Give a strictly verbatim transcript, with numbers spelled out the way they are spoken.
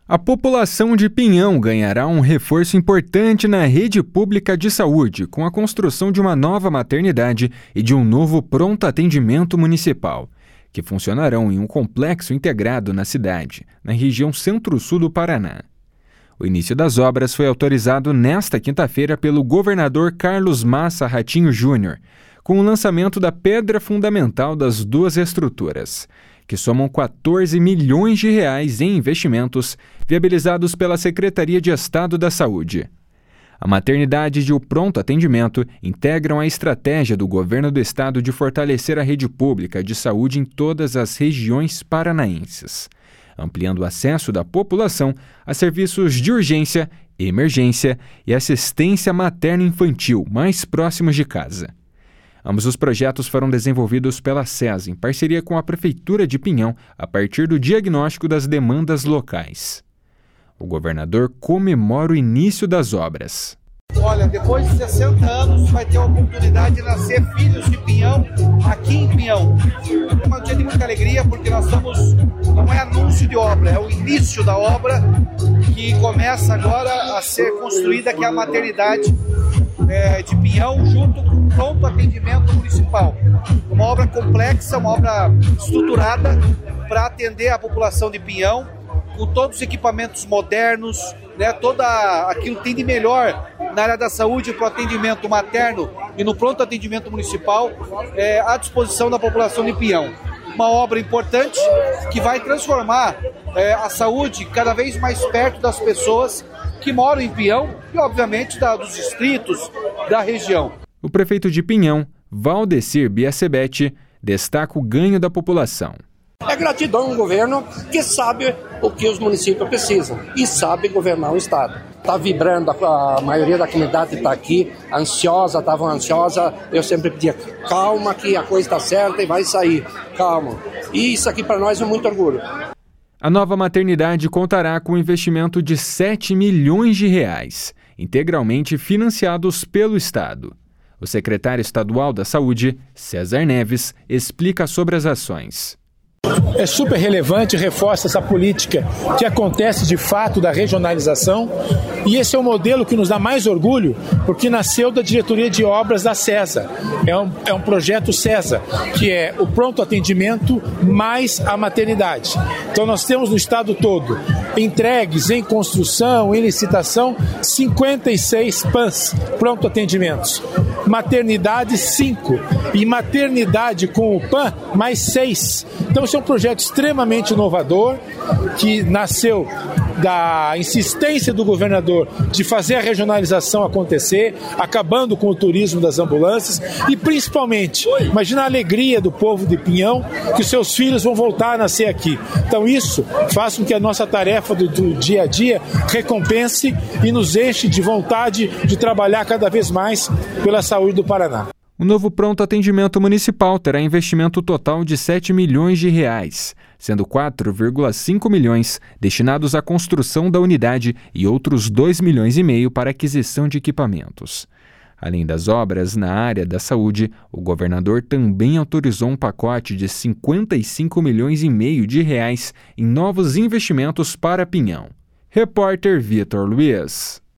A população de Pinhão ganhará um reforço importante na rede pública de saúde, com a construção de uma nova maternidade e de um novo pronto atendimento municipal, que funcionarão em um complexo integrado na cidade, na região centro-sul do Paraná. O início das obras foi autorizado nesta quinta-feira pelo governador Carlos Massa Ratinho Júnior, com o lançamento da pedra fundamental das duas estruturas, que somam quatorze milhões de reais em investimentos viabilizados pela Secretaria de Estado da Saúde. A maternidade e o pronto atendimento integram a estratégia do governo do estado de fortalecer a rede pública de saúde em todas as regiões paranaenses, ampliando o acesso da população a serviços de urgência, emergência e assistência materno-infantil mais próximos de casa. Ambos os projetos foram desenvolvidos pela SESA, em parceria com a Prefeitura de Pinhão, a partir do diagnóstico das demandas locais. O governador comemora o início das obras. Olha, depois de sessenta anos vai ter a oportunidade de nascer filhos de Pinhão aqui em Pinhão. É um dia de muita alegria porque nós estamos, não é anúncio de obra, é o início da obra que começa agora a ser construída, que é a maternidade é, de Pinhão, junto com o pronto atendimento municipal. Uma obra complexa, uma obra estruturada para atender a população de Pinhão, com todos os equipamentos modernos, né, toda aquilo que tem de melhor na área da saúde para o atendimento materno e no pronto atendimento municipal é, à disposição da população de Pinhão. Uma obra importante que vai transformar é, a saúde cada vez mais perto das pessoas que moram em Pinhão e, obviamente, da, dos distritos da região. O prefeito de Pinhão, Valdecir Biacebete, destaca o ganho da população. É gratidão ao governo que sabe o que os municípios precisam e sabe governar o estado. Está vibrando, a maioria da comunidade está aqui, ansiosa, estavam ansiosa. Eu sempre pedia, calma que a coisa está certa e vai sair, calma. E isso aqui para nós é muito orgulho. A nova maternidade contará com um investimento de sete milhões de reais, integralmente financiados pelo estado. O secretário estadual da Saúde, César Neves, explica sobre as ações. É super relevante, reforça essa política que acontece de fato da regionalização, e esse é o modelo que nos dá mais orgulho porque nasceu da diretoria de obras da SESA. É um, é um projeto SESA, que é o pronto atendimento mais a maternidade. Então nós temos no estado todo entregues em construção, em licitação, cinquenta e seis P A Ns, pronto atendimentos. Maternidade, cinco. E maternidade com o P A N, mais seis. Então esse é um projeto extremamente inovador, que nasceu da insistência do governador de fazer a regionalização acontecer, acabando com o turismo das ambulâncias e, principalmente, imagina a alegria do povo de Pinhão que seus filhos vão voltar a nascer aqui. Então isso faz com que a nossa tarefa do, do dia a dia recompense e nos enche de vontade de trabalhar cada vez mais pela saúde do Paraná. O novo pronto atendimento municipal terá investimento total de sete milhões de reais, sendo quatro vírgula cinco milhões destinados à construção da unidade e outros dois milhões e meio para aquisição de equipamentos. Além das obras na área da saúde, o governador também autorizou um pacote de cinquenta e cinco milhões e meio de reais em novos investimentos para Pinhão. Repórter Vitor Luiz.